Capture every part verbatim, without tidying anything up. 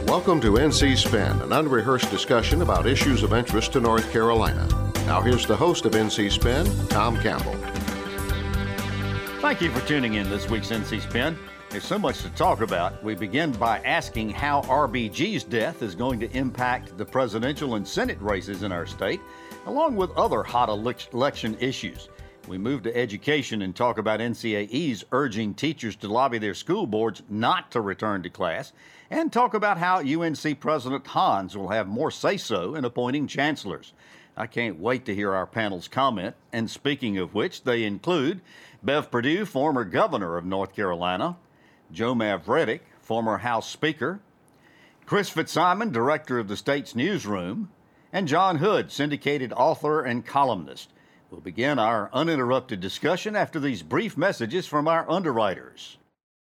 Welcome to N C Spin, an unrehearsed discussion about issues of interest to North Carolina. Now here's the host of N C Spin, Tom Campbell. Thank you for tuning in this week's N C Spin. There's so much to talk about. We begin by asking how R B G's death is going to impact the presidential and Senate races in our state, along with other hot election issues. We move to education and talk about N C A E's urging teachers to lobby their school boards not to return to class, and talk about how U N C President Hans will have more say-so in appointing chancellors. I can't wait to hear our panel's comment, and speaking of which, they include Bev Perdue, former governor of North Carolina, Joe Mavredick, former House Speaker, Chris Fitzsimon, director of the state's newsroom, and John Hood, syndicated author and columnist. We'll begin our uninterrupted discussion after these brief messages from our underwriters.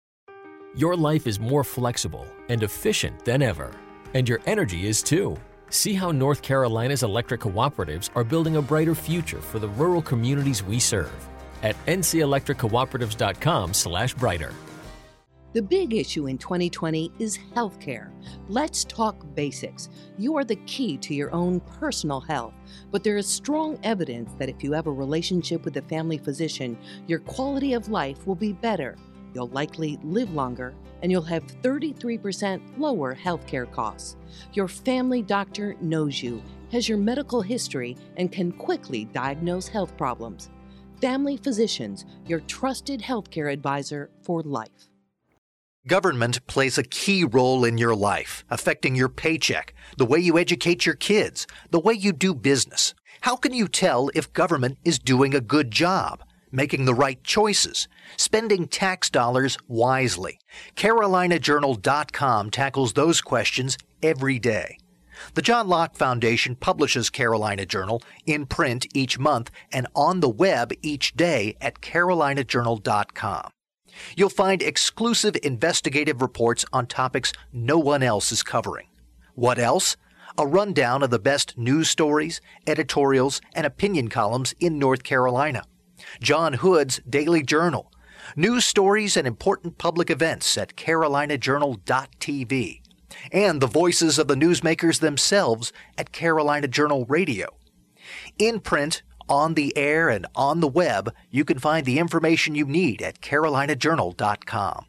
Your life is more flexible and efficient than ever, and your energy is too. See how North Carolina's electric cooperatives are building a brighter future for the rural communities we serve at n c electric cooperatives dot com slash brighter. The big issue in twenty twenty is healthcare. Let's talk basics. You are the key to your own personal health, but there is strong evidence that if you have a relationship with a family physician, your quality of life will be better. You'll likely live longer, and you'll have thirty-three percent lower healthcare costs. Your family doctor knows you, has your medical history, and can quickly diagnose health problems. Family Physicians, your trusted healthcare advisor for life. Government plays a key role in your life, affecting your paycheck, the way you educate your kids, the way you do business. How can you tell if government is doing a good job, making the right choices, spending tax dollars wisely? Carolina Journal dot com tackles those questions every day. The John Locke Foundation publishes Carolina Journal in print each month and on the web each day at Carolina Journal dot com. You'll find exclusive investigative reports on topics no one else is covering. What else? A rundown of the best news stories, editorials, and opinion columns in North Carolina. John Hood's Daily Journal. News stories and important public events at Carolina Journal dot t v. And the voices of the newsmakers themselves at Carolina Journal Radio. In print, on the air, and on the web, you can find the information you need at Carolina Journal dot com.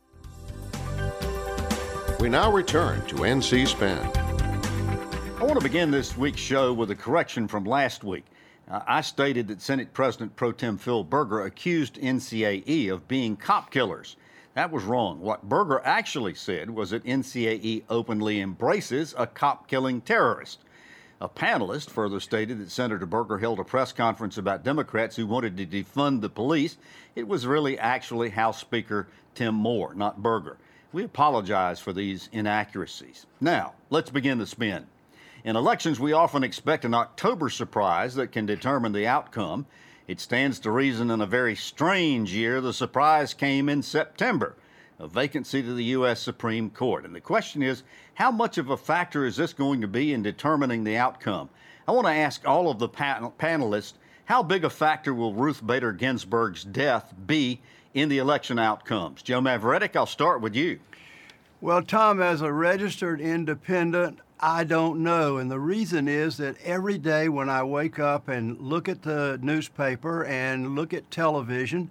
We now return to N C Spin. I want to begin this week's show with a correction from last week. Uh, I stated that Senate President Pro Tem Phil Berger accused N C A E of being cop killers. That was wrong. What Berger actually said was that N C A E openly embraces a cop-killing terrorist. A panelist further stated that Senator Berger held a press conference about Democrats who wanted to defund the police. It was really actually House Speaker Tim Moore, not Berger. We apologize for these inaccuracies. Now, let's begin the spin. In elections, we often expect an October surprise that can determine the outcome. It stands to reason in a very strange year, the surprise came in September, a vacancy to the U S Supreme Court. And the question is, how much of a factor is this going to be in determining the outcome? I want to ask all of the panel- panelists, how big a factor will Ruth Bader Ginsburg's death be in the election outcomes? Joe Mavredick, I'll start with you. Well, Tom, as a registered independent, I don't know. And the reason is that every day when I wake up and look at the newspaper and look at television,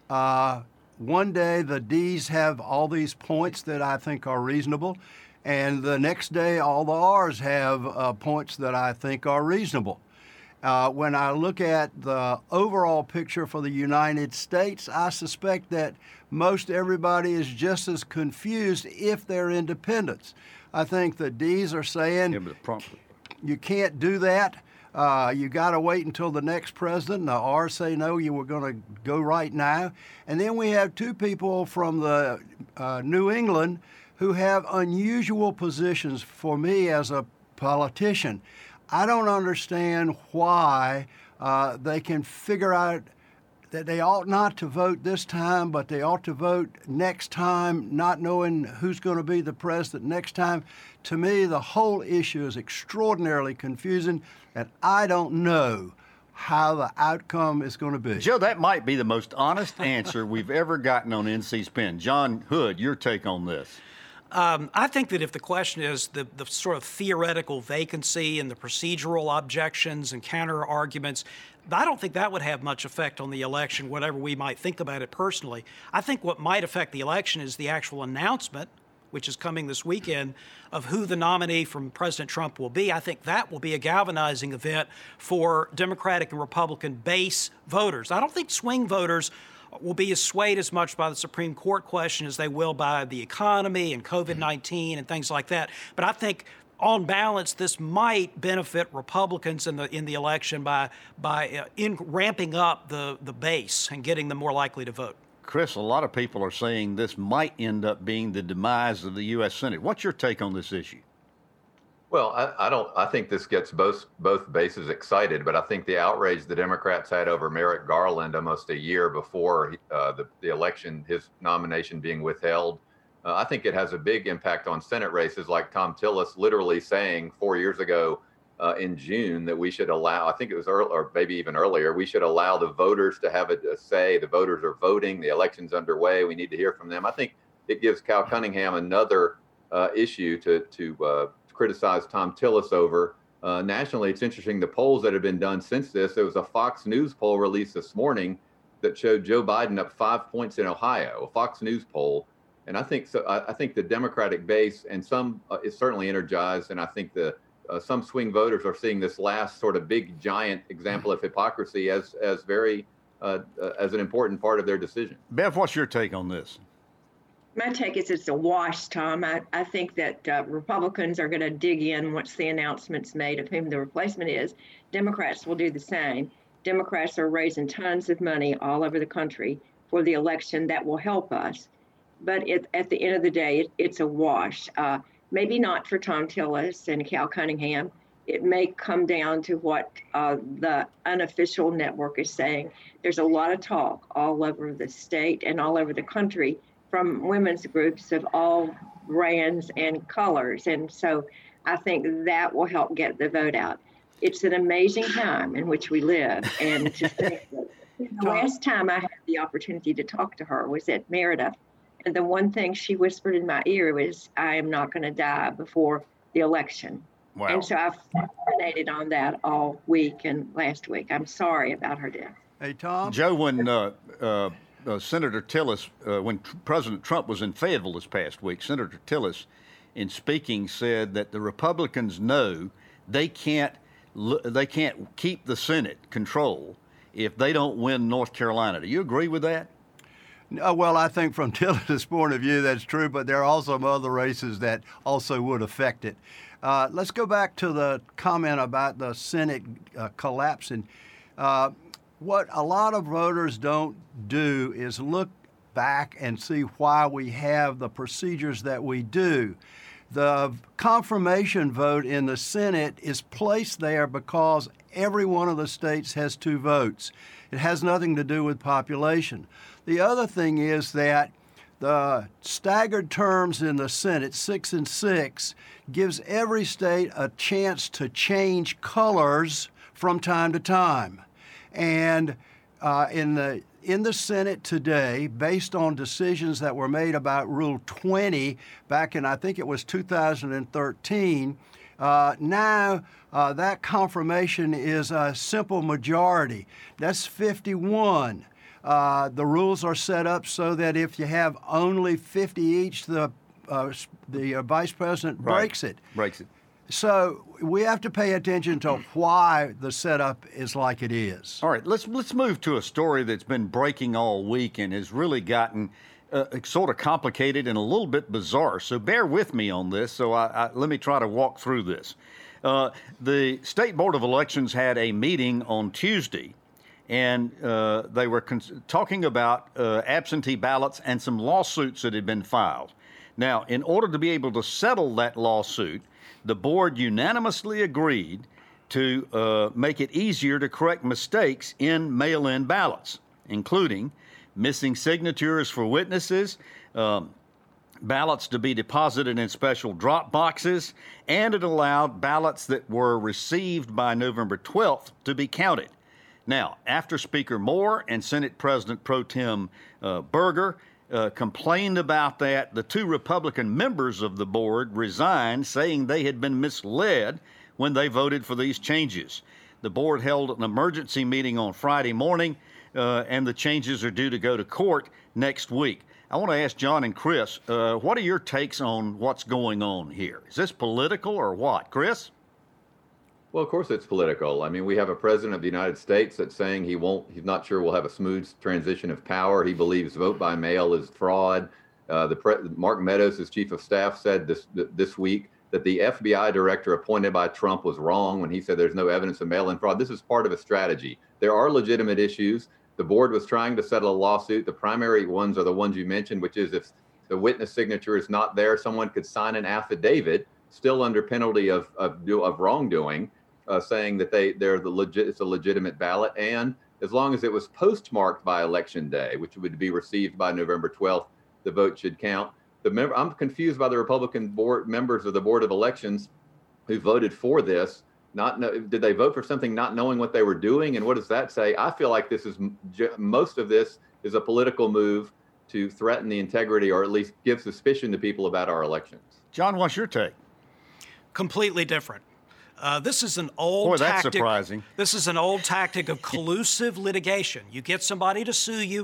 uh, one day the D's have all these points that I think are reasonable, and the next day all the R's have uh, points that I think are reasonable. Uh, when I look at the overall picture for the United States, I suspect that most everybody is just as confused if they're independents. I think the D's are saying yeah, you can't do that. Uh, you got to wait until the next president. The R's say, no, you were going to go right now. And then we have two people from the uh, New England who have unusual positions for me as a politician. I don't understand why uh, they can figure out that they ought not to vote this time, but they ought to vote next time, not knowing who's going to be the president next time. To me, the whole issue is extraordinarily confusing, and I don't know how the outcome is going to be. Joe, that might be the most honest answer we've ever gotten on N C Spin. John Hood, your take on this. Um, I think that if the question is the, the sort of theoretical vacancy and the procedural objections and counter arguments, I don't think that would have much effect on the election, whatever we might think about it personally. I think what might affect the election is the actual announcement, which is coming this weekend, of who the nominee from President Trump will be. I think that will be a galvanizing event for Democratic and Republican base voters. I don't think swing voters will be as swayed as much by the Supreme Court question as they will by the economy and COVID nineteen and things like that. But I think on balance, this might benefit Republicans in the in the election by by uh, in ramping up the, the base and getting them more likely to vote. Chris, a lot of people are saying this might end up being the demise of the U S Senate. What's your take on this issue? Well, I, I don't. I think this gets both both bases excited, but I think the outrage the Democrats had over Merrick Garland almost a year before uh, the the election, his nomination being withheld, uh, I think it has a big impact on Senate races. Like Thom Tillis literally saying four years ago uh, in June that we should allow. I think it was early, or maybe even earlier. We should allow the voters to have a, a say. The voters are voting. The election's underway. We need to hear from them. I think it gives Cal Cunningham another uh, issue to to. Uh, criticize Thom Tillis over. Uh, nationally, it's interesting, the polls that have been done since this, there was a Fox News poll released this morning that showed Joe Biden up five points in Ohio, a Fox News poll. And I think so. I, I think the Democratic base and some uh, is certainly energized. And I think the uh, some swing voters are seeing this last sort of big, giant example of hypocrisy as as very uh, uh, as an important part of their decision. Bev, what's your take on this? My take is it's a wash, Tom. I, I think that uh, Republicans are going to dig in once the announcement's made of whom the replacement is. Democrats will do the same. Democrats are raising tons of money all over the country for the election that will help us. But it, at the end of the day, it, it's a wash. Uh, maybe not for Thom Tillis and Cal Cunningham. It may come down to what uh, the unofficial network is saying. There's a lot of talk all over the state and all over the country from women's groups of all brands and colors. And so I think that will help get the vote out. It's an amazing time in which we live. And to think that the last time I had the opportunity to talk to her was at Merida. And the one thing she whispered in my ear was, I am not going to die before the election. Wow. And so I've ruminated on that all week and last week. I'm sorry about her death. Hey, Tom? Joe, when uh, uh, uh, Senator Tillis, uh, when tr- President Trump was in Fayetteville this past week, Senator Tillis, in speaking, said that the Republicans know they can't they can't keep the Senate control if they don't win North Carolina. Do you agree with that? Uh, well, I think from Tillis' point of view, that's true, but there are also some other races that also would affect it. Uh, let's go back to the comment about the Senate uh, collapsing. Uh, what a lot of voters don't do is look back and see why we have the procedures that we do. The confirmation vote in the Senate is placed there because every one of the states has two votes. It has nothing to do with population. The other thing is that the staggered terms in the Senate, six and six, gives every state a chance to change colors from time to time. And uh, in the in the Senate today, based on decisions that were made about Rule twenty back in, I think it was two thousand thirteen, uh, now uh, that confirmation is a simple majority. That's fifty-one. Uh, the rules are set up so that if you have only fifty each, the uh, the uh, vice president Right. breaks it. Breaks it. So we have to pay attention to why the setup is like it is. All right, let's let's move to a story that's been breaking all week and has really gotten uh, sort of complicated and a little bit bizarre. So bear with me on this. So I, I, let me try to walk through this. Uh, the State Board of Elections had a meeting on Tuesday, and uh, they were cons- talking about uh, absentee ballots and some lawsuits that had been filed. Now, in order to be able to settle that lawsuit, the board unanimously agreed to uh, make it easier to correct mistakes in mail-in ballots, including missing signatures for witnesses, um, ballots to be deposited in special drop boxes, and it allowed ballots that were received by November twelfth to be counted. Now, after Speaker Moore and Senate President Pro Tem uh, Berger uh, complained about that. The two Republican members of the board resigned, saying they had been misled when they voted for these changes. The board held an emergency meeting on Friday morning, uh, and the changes are due to go to court next week. I want to ask John and Chris, uh, what are your takes on what's going on here? Is this political or what? Chris? Well, of course it's political. I mean, we have a president of the United States that's saying he won't, he's not sure we'll have a smooth transition of power. He believes vote by mail is fraud. Uh, the pre- Mark Meadows, his chief of staff, said this this week that the F B I director appointed by Trump was wrong when he said there's no evidence of mail-in fraud. This is part of a strategy. There are legitimate issues. The board was trying to settle a lawsuit. The primary ones are the ones you mentioned, which is if the witness signature is not there, someone could sign an affidavit, still under penalty of of, do, of wrongdoing, uh, saying that they they're the legit it's a legitimate ballot, and as long as it was postmarked by Election Day, which would be received by November twelfth, the vote should count. The member, I'm confused by the Republican board members of the Board of Elections who voted for this. Not know, did they vote for something not knowing what they were doing? And what does that say? I feel like this is most of this is a political move to threaten the integrity or at least give suspicion to people about our elections. John, what's your take? Completely different. Uh, this is an old Boy, that's tactic. surprising. This is an old tactic of collusive litigation. You get somebody to sue you.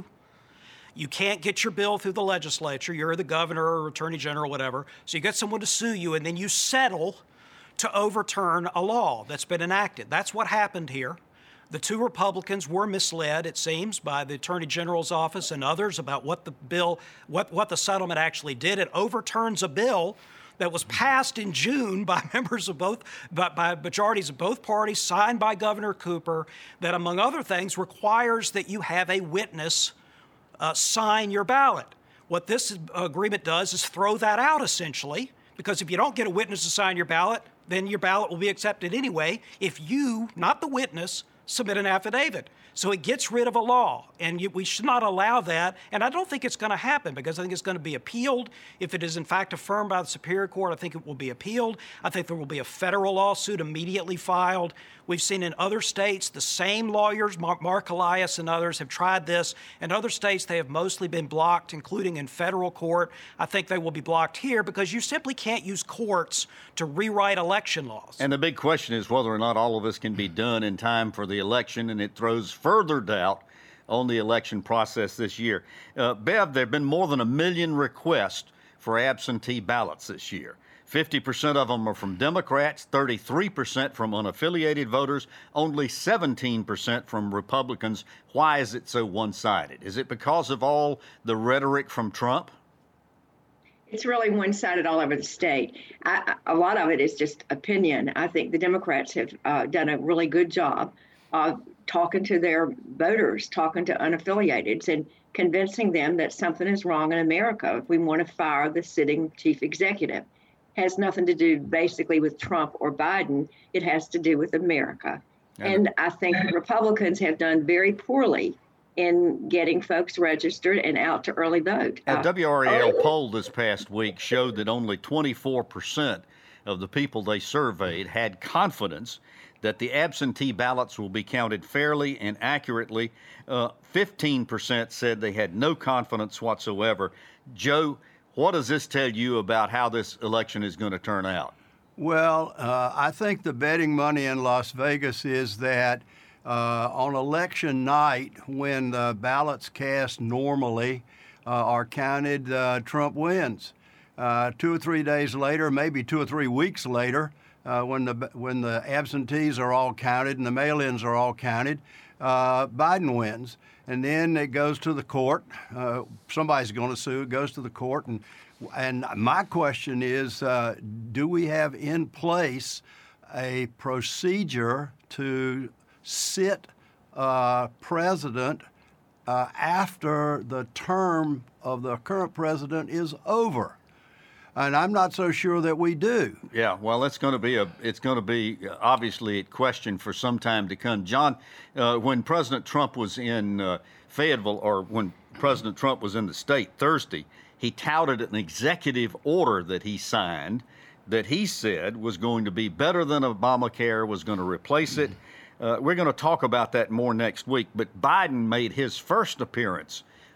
You can't get your bill through the legislature. You're the governor or attorney general, whatever. So you get someone to sue you, and then you settle to overturn a law that's been enacted. That's what happened here. The two Republicans were misled, it seems, by the Attorney General's office and others about what the bill, what, what the settlement actually did. It overturns a bill that was passed in June by members of both, by, by majorities of both parties, signed by Governor Cooper, that, among other things, requires that you have a witness uh, sign your ballot. What this agreement does is throw that out, essentially, because if you don't get a witness to sign your ballot, then your ballot will be accepted anyway if you, not the witness, submit an affidavit. So it gets rid of a law, and you, we should not allow that. And I don't think it's going to happen because I think it's going to be appealed. If it is in fact affirmed by the Superior Court, I think it will be appealed. I think there will be a federal lawsuit immediately filed. We've seen in other states the same lawyers, Mark, Mark Elias and others, have tried this. In other states, they have mostly been blocked, including in federal court. I think they will be blocked here because you simply can't use courts to rewrite election laws. And the big question is whether or not all of this can be done in time for the election, and it throws further doubt on the election process this year. Uh, Bev, there have been more than a million requests for absentee ballots this year. fifty percent of them are from Democrats, thirty-three percent from unaffiliated voters, only seventeen percent from Republicans. Why is it so one-sided? Is it because of all the rhetoric from Trump? It's really one-sided all over the state. I, a lot of it is just opinion. I think the Democrats have uh, done a really good job of talking to their voters, talking to unaffiliateds, and convincing them that something is wrong in America if we want to fire the sitting chief executive. Has nothing to do basically with Trump or Biden. It has to do with America. Yeah. And I think Republicans have done very poorly in getting folks registered and out to early vote. A uh, W R A L poll this past week showed that only twenty-four percent of the people they surveyed had confidence that the absentee ballots will be counted fairly and accurately. Uh, fifteen percent said they had no confidence whatsoever. Joe, what does this tell you about how this election is going to turn out? Well, uh, I think the betting money in Las Vegas is that uh, on election night, when the ballots cast normally uh, are counted, uh, Trump wins. Uh, two or three days later, maybe two or three weeks later, uh, when the when the absentees are all counted and the mail-ins are all counted, uh, Biden wins. And then it goes to the court. Uh, somebody's going to sue. It goes to the court. And and my question is, uh, do we have in place a procedure to sit uh, president uh, after the term of the current president is over? And I'm not so sure that we do. Yeah, well, it's going to be a it's going to be obviously a question for some time to come. John, uh, when President Trump was in uh, Fayetteville, or when President Trump was in the state Thursday, he touted an executive order that he signed that he said was going to be better than Obamacare, was going to replace it. Uh, we're going to talk about that more next week. But Biden made his first appearance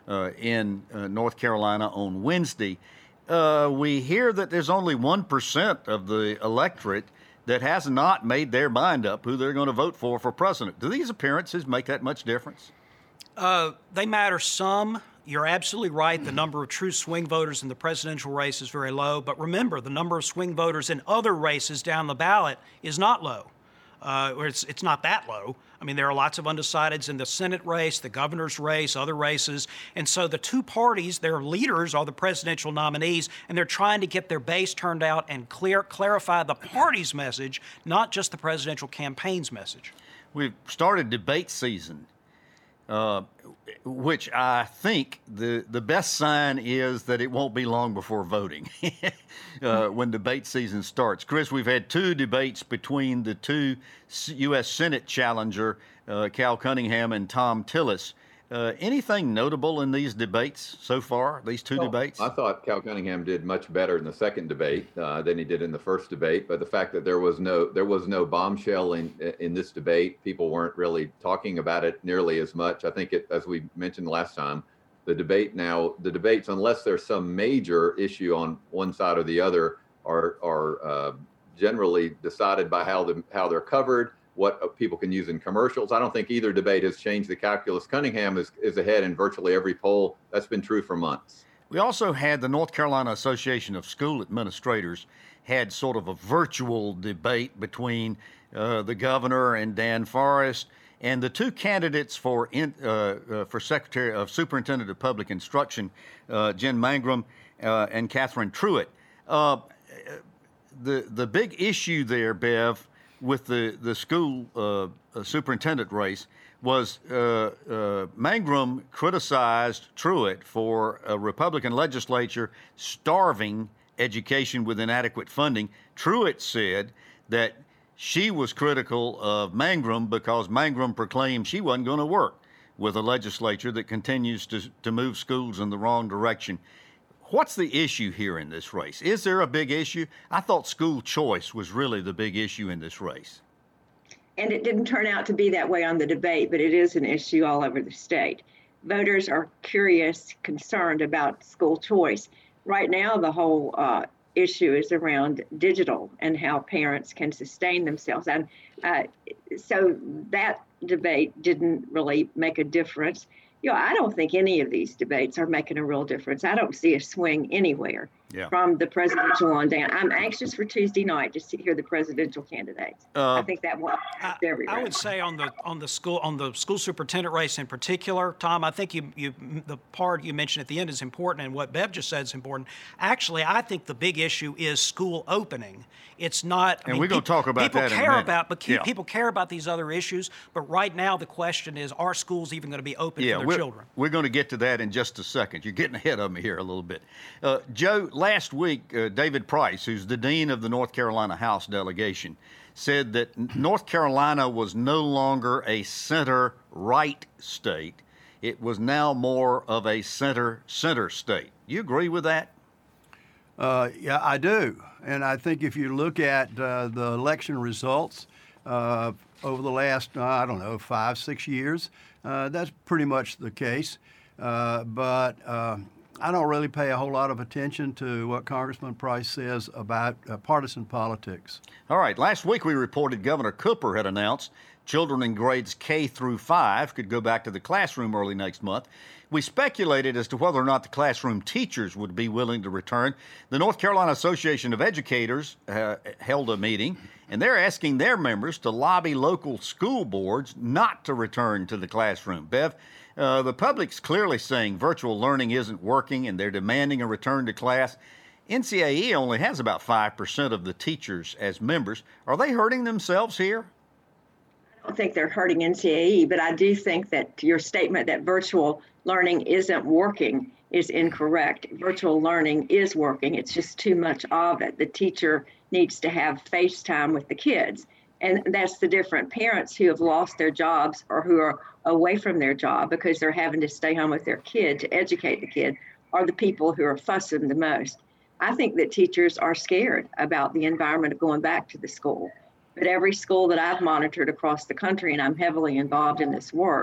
uh, in uh, North Carolina on Wednesday. Uh, we hear that there's only one percent of the electorate that has not made their mind up who they're going to vote for for president. Do these appearances make that much difference? Uh, they matter some. You're absolutely right. The number of true swing voters in the presidential race is very low. But remember, the number of swing voters in other races down the ballot is not low. Uh, or it's, it's not that low. I mean, there are lots of undecideds in the Senate race, the governor's race, other races. And so the two parties, their leaders are the presidential nominees, and they're trying to get their base turned out and clear clarify the party's message, not just the presidential campaign's message. We've started debate season. Uh, which I think the, the best sign is that it won't be long before voting uh, when debate season starts. Chris, we've had two debates between the two U S Senate challenger, uh, Cal Cunningham and Thom Tillis. Uh, anything notable in these debates so far, these two well, debates? I thought Cal Cunningham did much better in the second debate uh, than he did in the first debate. But the fact that there was no there was no bombshell in in this debate, people weren't really talking about it nearly as much. I think it, as we mentioned last time, the debate now, the debates, unless there's some major issue on one side or the other, are are uh, generally decided by how the how they're covered, what people can use in commercials. I don't think either debate has changed the calculus. Cunningham is, is ahead in virtually every poll. That's been true for months. We also had the North Carolina Association of School Administrators had sort of a virtual debate between uh, the governor and Dan Forest and the two candidates for in, uh, uh, for Secretary of Superintendent of Public Instruction, uh, Jen Mangrum uh, and Catherine Truitt. Uh, the the big issue there, Bev, with the, the school uh, superintendent race was uh, uh, Mangrum criticized Truitt for a Republican legislature starving education with inadequate funding. Truitt said that she was critical of Mangrum because Mangrum proclaimed she wasn't going to work with a legislature that continues to, to move schools in the wrong direction. What's the issue here in this race? Is there a big issue? I thought school choice was really the big issue in this race. And it didn't turn out to be that way on the debate, but it is an issue all over the state. Voters are curious, concerned about school choice. Right now, the whole uh, issue is around digital and how parents can sustain themselves. And uh, so that debate didn't really make a difference. You know, I don't think any of these debates are making a real difference. I don't see a swing anywhere yeah. from the presidential on down. I'm anxious for Tuesday night just to hear the presidential candidates. Uh, I think that will happen everywhere. I would say on the on the school on the school superintendent race in particular, Tom, I think you you the part you mentioned at the end is important, and what Bev just said is important. Actually, I think the big issue is school opening. It's not. I and mean, we're going to talk about people that. Care in a minute. about, but yeah. people care about these other issues. But right now, the question is: are schools even going to be open yeah, for their we're, children? We're going to get to that in just a second. You're getting ahead of me here a little bit. Uh, Joe, last week, uh, David Price, who's the dean of the North Carolina House delegation, said that North Carolina was no longer a center-right state. It was now more of a center-center state. You agree with that? Uh, yeah, I do. And I think if you look at uh, the election results uh, over the last, uh, I don't know, five, six years, uh, that's pretty much the case. Uh, but uh, I don't really pay a whole lot of attention to what Congressman Price says about uh, partisan politics. All right. Last week we reported Governor Cooper had announced children in grades K through five could go back to the classroom early next month. We speculated as to whether or not the classroom teachers would be willing to return. The North Carolina Association of Educators uh, held a meeting, and they're asking their members to lobby local school boards not to return to the classroom. Bev, uh, the public's clearly saying virtual learning isn't working, and they're demanding a return to class. N C A E only has about five percent of the teachers as members. Are they hurting themselves here? I don't think they're hurting N C A E, but I do think that your statement that virtual learning isn't working is incorrect. Virtual learning is working. It's just too much of it. The teacher needs to have FaceTime with the kids. And that's the different parents who have lost their jobs or who are away from their job because they're having to stay home with their kid to educate the kid are the people who are fussing the most. I think that teachers are scared about the environment of going back to the school. But every school that I've monitored across the country, and I'm heavily involved in this work,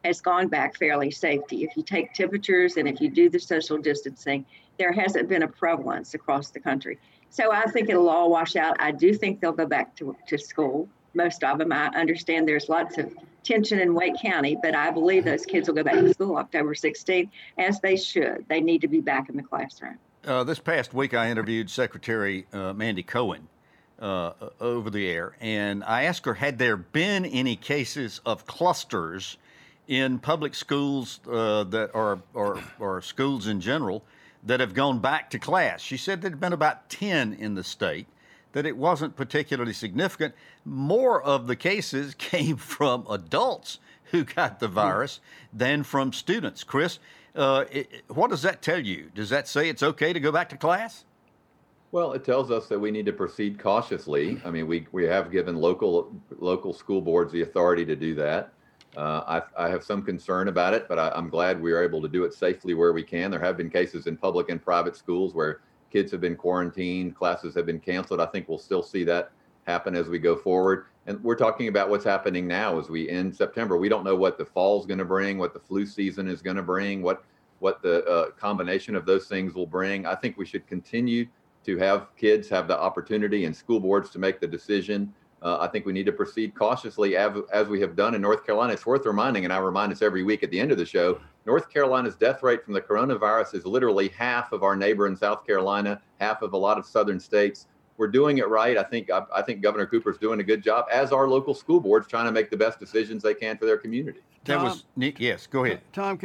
has gone back fairly safety. If you take temperatures and if you do the social distancing, there hasn't been a prevalence across the country. So I think it'll all wash out. I do think they'll go back to, to school. Most of them. I understand there's lots of tension in Wake County, but I believe those kids will go back to school October sixteenth, as they should. They need to be back in the classroom. Uh, this past week, I interviewed Secretary uh, Mandy Cohen uh, over the air, and I asked her, had there been any cases of clusters in public schools uh, that are, or, or schools in general that have gone back to class? She said there had been about ten in the state, that it wasn't particularly significant. More of the cases came from adults who got the virus than from students. Chris, uh, it, what does that tell you? Does that say it's okay to go back to class? Well, it tells us that we need to proceed cautiously. I mean, we, we have given local local school boards the authority to do that. Uh, I, I have some concern about it, but I, I'm glad we are able to do it safely where we can. There have been cases in public and private schools where kids have been quarantined, classes have been canceled. I think we'll still see that happen as we go forward. And we're talking about what's happening now as we end September. We don't know what the fall's going to bring, what the flu season is going to bring, what what the uh, combination of those things will bring. I think we should continue to have kids have the opportunity and school boards to make the decision. Uh, I think we need to proceed cautiously as, as we have done in North Carolina. It's worth reminding, and I remind us every week at the end of the show, North Carolina's death rate from the coronavirus is literally half of our neighbor in South Carolina, half of a lot of southern states. We're doing it right. I think I, I think Governor Cooper's doing a good job, as are local school boards, trying to make the best decisions they can for their community. That Tom, was Nick. Yes, go ahead. Tom,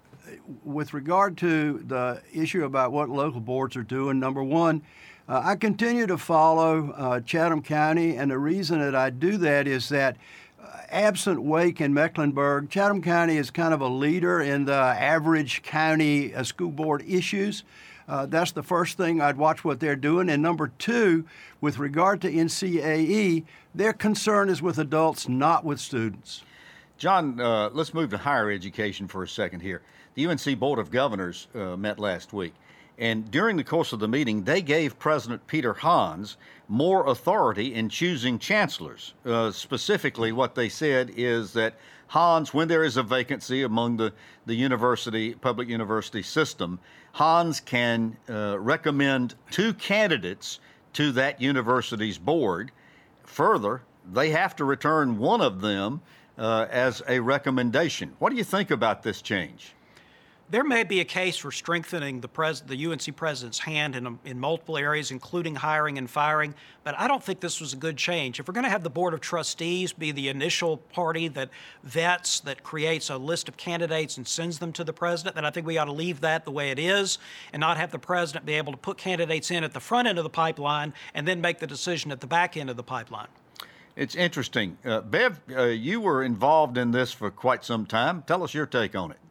with regard to the issue about what local boards are doing, number one, uh, I continue to follow uh, Chatham County, and the reason that I do that is that uh, absent Wake and Mecklenburg, Chatham County is kind of a leader in the average county uh, school board issues. Uh, that's the first thing I'd watch what they're doing. And number two, with regard to N C A E, their concern is with adults, not with students. John, uh, let's move to higher education for a second here. The U N C Board of Governors uh, met last week, and during the course of the meeting, they gave President Peter Hans more authority in choosing chancellors. Uh, specifically, what they said is that Hans, when there is a vacancy among the, the university, public university system, Hans can uh, recommend two candidates to that university's board. Further, they have to return one of them uh, as a recommendation. What do you think about this change? There may be a case for strengthening the, pres- the U N C president's hand in, in multiple areas, including hiring and firing, but I don't think this was a good change. If we're going to have the Board of Trustees be the initial party that vets, that creates a list of candidates and sends them to the president, then I think we ought to leave that the way it is and not have the president be able to put candidates in at the front end of the pipeline and then make the decision at the back end of the pipeline. It's interesting. Uh, Bev, uh, you were involved in this for quite some time. Tell us your take on it.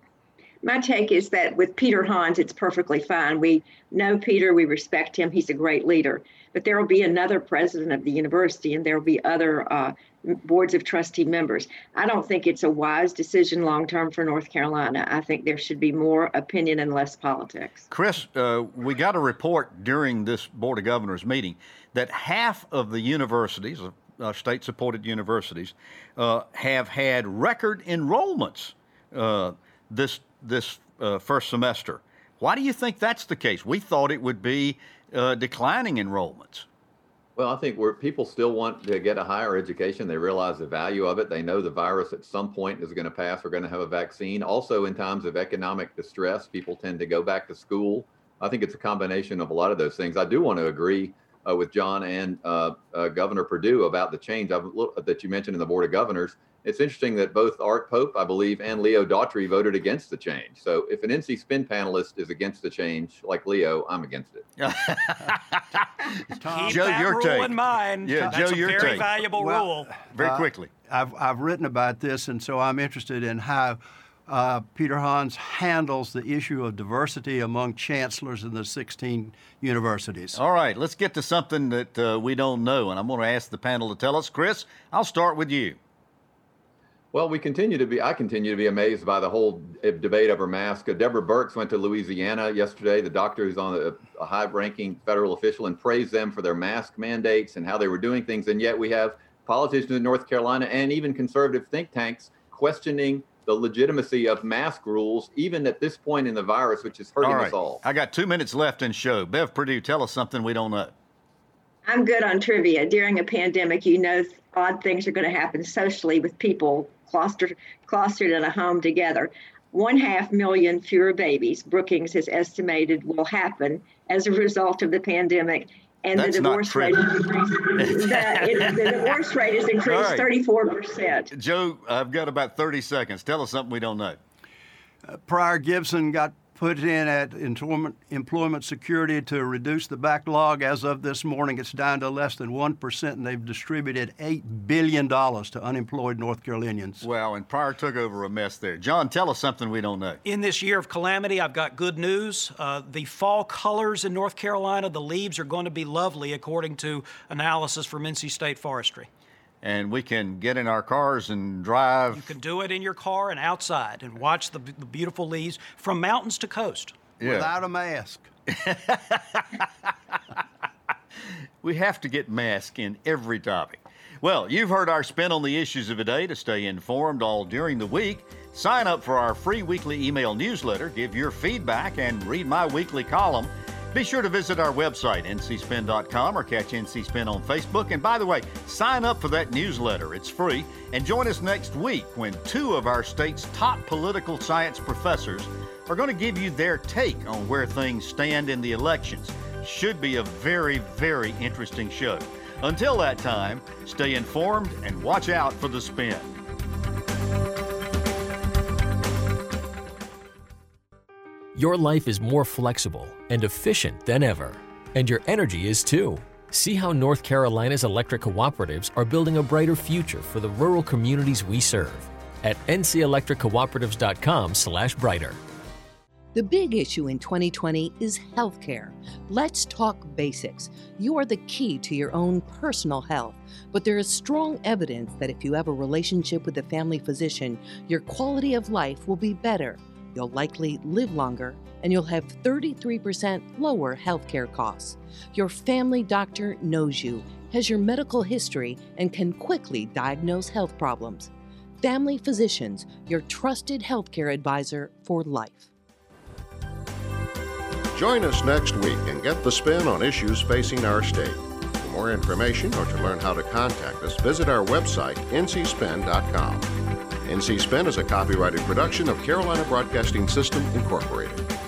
My take is that with Peter Hans, it's perfectly fine. We know Peter, we respect him, he's a great leader. But there will be another president of the university, and there will be other uh, boards of trustee members. I don't think it's a wise decision long-term for North Carolina. I think there should be more opinion and less politics. Chris, uh, we got a report during this Board of Governors meeting that half of the universities, uh, state-supported universities, uh, have had record enrollments uh, this this uh, first semester. Why do you think that's the case? We thought it would be uh, declining enrollments. Well, I think where people still want to get a higher education, they realize the value of it. They know the virus at some point is going to pass. We're going to have a vaccine. Also, in times of economic distress, people tend to go back to school. I think it's a combination of a lot of those things. I do want to agree uh, with John and uh, uh, Governor Perdue about the change I've, that you mentioned in the Board of Governors. It's interesting that both Art Pope, I believe, and Leo Daughtry voted against the change. So if an N C Spin panelist is against the change, like Leo, I'm against it. Keep Joe, that your rule take. in mind. Yeah, That's Joe, a your very take. valuable Well, rule. Very Uh, quickly. I've, I've written about this, and so I'm interested in how uh, Peter Hans handles the issue of diversity among chancellors in the sixteen universities. All right, let's get to something that uh, we don't know, and I'm going to ask the panel to tell us. Chris, I'll start with you. Well, we continue to be, I continue to be amazed by the whole debate over masks. Deborah Birx went to Louisiana yesterday, the doctor who's on a, a high-ranking federal official, and praised them for their mask mandates and how they were doing things. And yet we have politicians in North Carolina and even conservative think tanks questioning the legitimacy of mask rules, even at this point in the virus, which is hurting all right. us all. I got two minutes left in show. Bev Perdue, tell us something we don't know. I'm good on trivia. During a pandemic, you know odd things are going to happen socially with people clustered, clustered in a home together. One half million fewer babies, Brookings has estimated, will happen as a result of the pandemic. And That's the divorce rate has increased. the, it, the divorce rate has increased right. thirty-four percent. Joe, I've got about thirty seconds. Tell us something we don't know. Uh, Prior Gibson got put in at employment, employment security to reduce the backlog. As of this morning, it's down to less than one percent, and they've distributed eight billion dollars to unemployed North Carolinians. Wow, and Pryor took over a mess there. John, tell us something we don't know. In this year of calamity, I've got good news. Uh, the fall colors in North Carolina, the leaves are going to be lovely, according to analysis from N C State Forestry. And we can get in our cars and drive. You can do it in your car and outside and watch the, the beautiful leaves from mountains to coast. Yeah. Without a mask. We have to get masks in every topic. Well, you've heard our spin on the issues of the day. To stay informed all during the week, sign up for our free weekly email newsletter, give your feedback, and read my weekly column. Be sure to visit our website, N C spin dot com, or catch N C Spin on Facebook. And by the way, sign up for that newsletter. It's free. And join us next week when two of our state's top political science professors are going to give you their take on where things stand in the elections. Should be a very, very interesting show. Until that time, stay informed and watch out for the spin. Your life is more flexible and efficient than ever, and your energy is too. See how North Carolina's electric cooperatives are building a brighter future for the rural communities we serve at N C electric cooperatives dot com slash brighter. The big issue in twenty twenty is healthcare. Let's talk basics. You are the key to your own personal health, but there is strong evidence that if you have a relationship with a family physician, your quality of life will be better. You'll likely live longer, and you'll have thirty-three percent lower healthcare costs. Your family doctor knows you, has your medical history, and can quickly diagnose health problems. Family Physicians, your trusted healthcare advisor for life. Join us next week and get the spin on issues facing our state. For more information or to learn how to contact us, visit our website, N C spin dot com. N C Spin is a copyrighted production of Carolina Broadcasting System, Incorporated.